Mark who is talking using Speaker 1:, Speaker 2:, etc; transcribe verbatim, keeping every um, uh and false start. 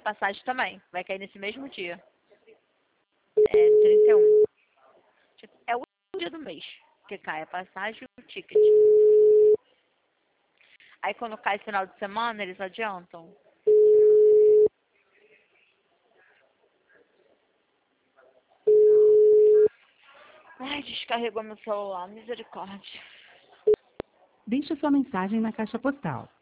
Speaker 1: a passagem também. Vai cair nesse mesmo dia. É trinta e um. É o último dia do mês que cai a passagem e o ticket. Aí quando cai final de semana, eles adiantam. Ai, descarregou meu celular. Misericórdia.
Speaker 2: Deixe sua mensagem na caixa postal.